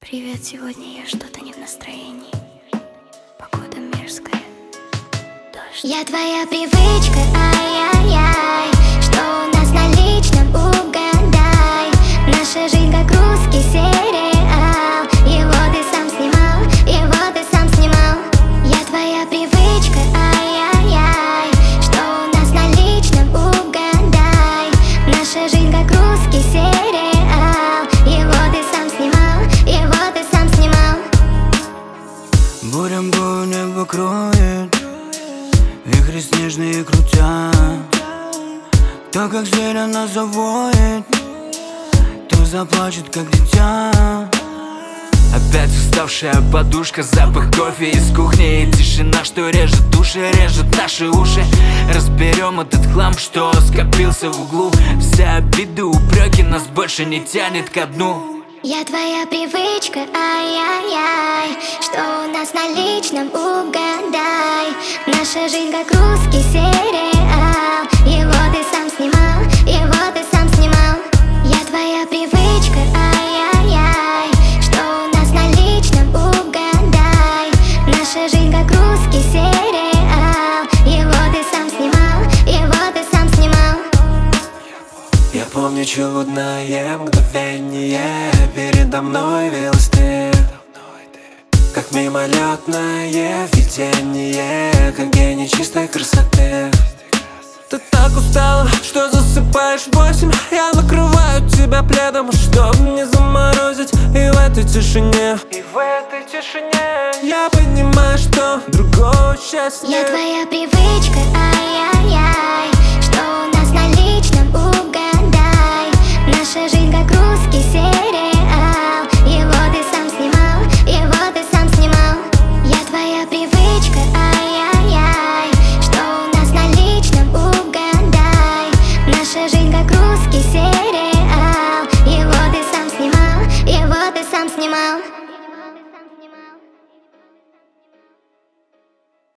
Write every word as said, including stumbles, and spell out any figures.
Привет, сегодня я что-то не в настроении. Погода мерзкая, дождь. Я твоя привычка, ай-яй-яй. Что у нас на личном, угадай. Наша жизнь как русский сериал. Его ты сам снимал, его ты сам снимал. Я твоя привычка, ай-яй-яй. Что у нас на личном, угадай. Наша жизнь как русский сериал. Его ты сам снимал, его ты сам снимал. Буря бурю небо кроет, вихри снежные крутят. То как зверь она завоет, то заплачет как дитя. Опять уставшая подушка, запах кофе из кухни и тишина, что режет души, режет наши уши. Разберем этот хлам, что скопился в углу. Все обиды, упреки нас больше не тянет ко дну. Я твоя привычка, ай-яй-яй. Что у нас на личном, угадай. Наша жизнь как русский сериал. Его ты сам снимал, его ты сам снимал. Я твоя привычка, ай-яй-яй. Что у нас на личном, угадай. Наша жизнь как русский сериал. Его ты сам снимал, его ты сам снимал. Я помню чудное мгновение. Передо мной велось ты, как мимолетное видение, как гений чистой красоты. Ты так устала, что засыпаешь в восемь. Я накрываю тебя пледом, чтоб не заморозить. И в этой тишине, и в этой тишине я понимаю, что другого счастья Я нет. твоя привычка, ай-яй-яй. Что у нас на личном, угадай. Наша жизнь как русский сериал. Его ты сам снимал, его ты сам снимал. Я твоя привычка, ай-яй-яй. Что у нас на личном, угадай. Наша жизнь как русский сериал.